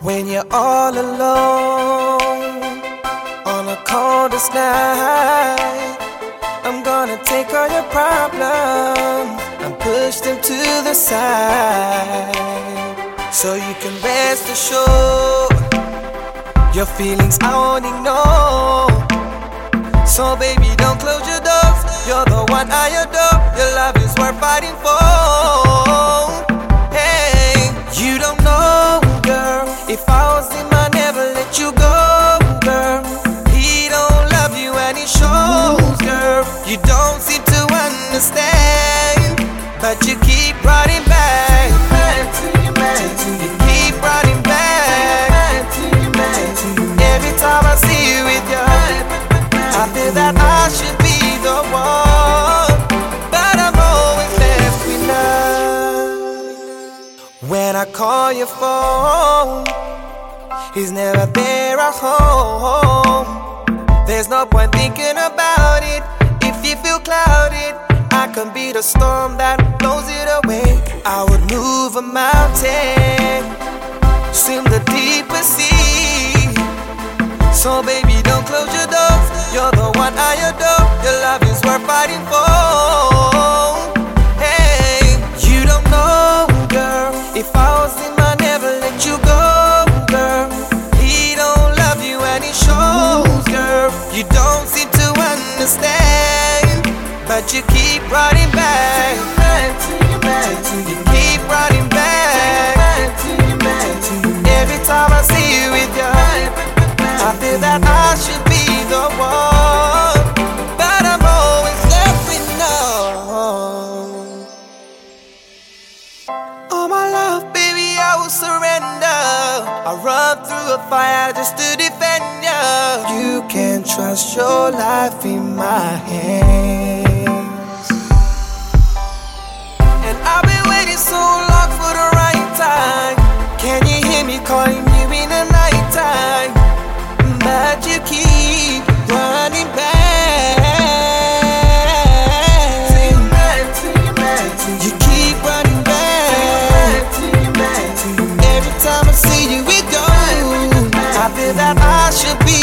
When you're all alone on a coldest night, I'm gonna take all your problems and push them to the side, so you can rest assured your feelings I only know. So baby, don't close your doors. You're the one I adore. Your love is worth fighting for. Hey, you don't know, girl. If I was him, I'd never let you go, girl. He don't love you and he shows, girl. You don't seem to understand, but you keep running back. You keep running back. Every time I see you with your, I feel that I should be the one, but I'm always left with none. When I call your phone, he's never there at home. There's no point thinking about it. If you feel clouded, I can be the storm that blows it away. I would move a mountain, swim the deepest sea. So baby, don't close your doors. You're the one I adore. Your love is worth fighting for. Hey, you don't know, girl. If I was him, I'd never let you go, girl. He don't love you and he shows, girl. You don't seem to understand, but you keep running back. You keep running back. Every time I see you with your, I feel that I should be the one, but I'm always left with none. Oh my love, baby, I will surrender. I run through a fire just to defend you. You can trust your life in my hands, and I've been waiting so long for the right time. Can you hear me calling you in the night time? But you keep running back. You keep running back. Every time I see you, it goes. I feel that I should be